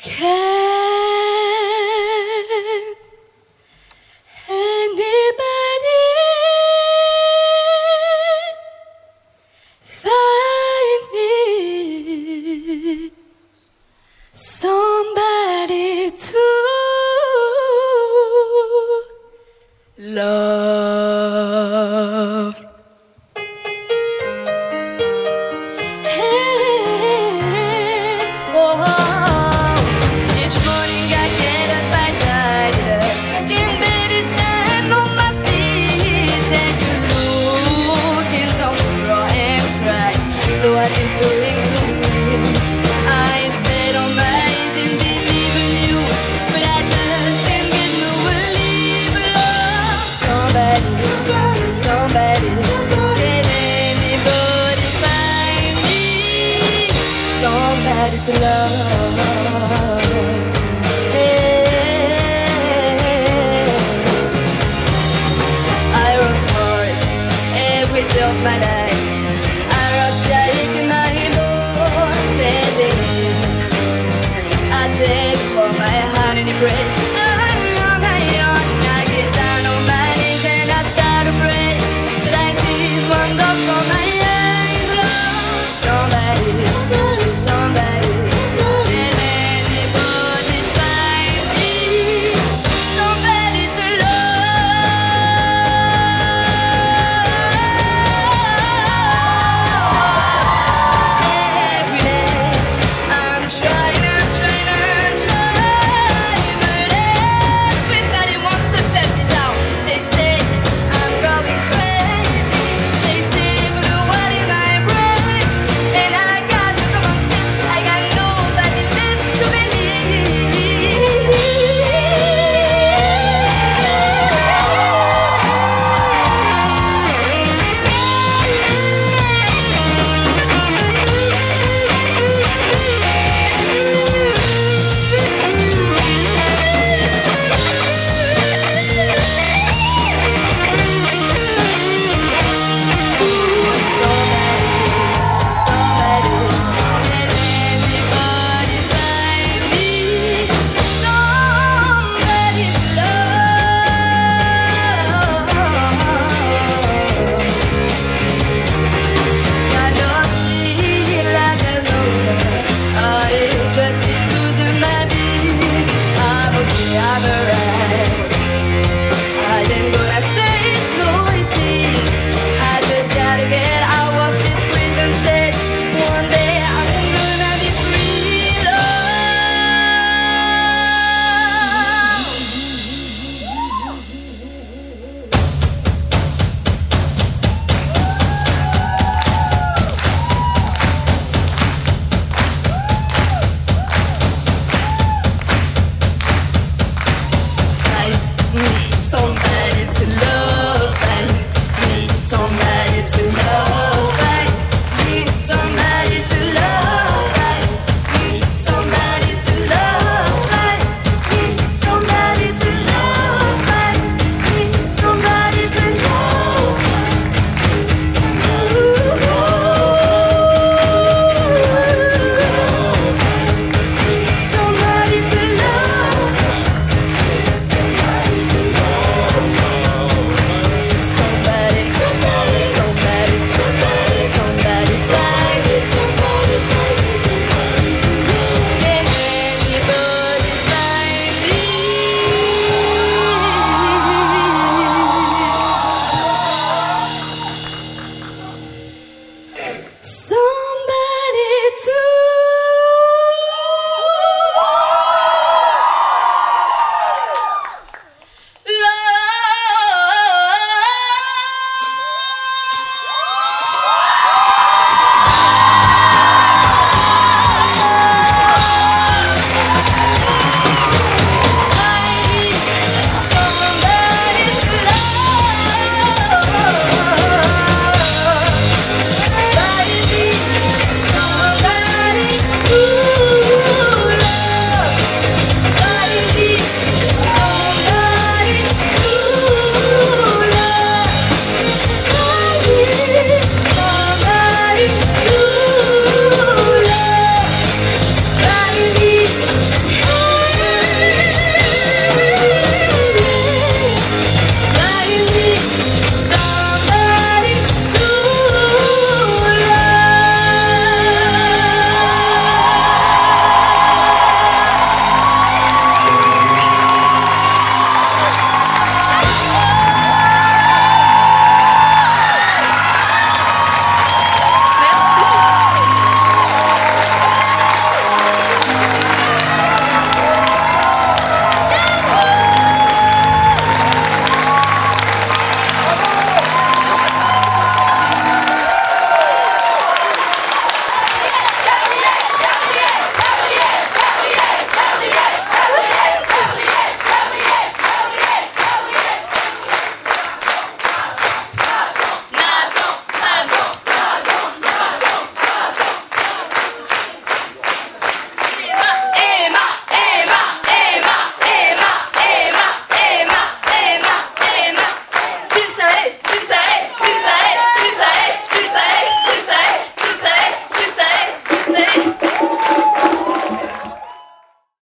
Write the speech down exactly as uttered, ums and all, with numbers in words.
Can anybody find me somebody to love? What you doing to me? I spent all my days in believing you, but I just can't get no belief love. Somebody, somebody, can anybody find me somebody to love? Hey. I work hard every day of my life. I take for my heart and pray. I know my own. I get down on my knees and I start to pray. Like these one goes from my eyes, Lord. Somebody, somebody, can anybody find me somebody to love? Every day I'm trying. I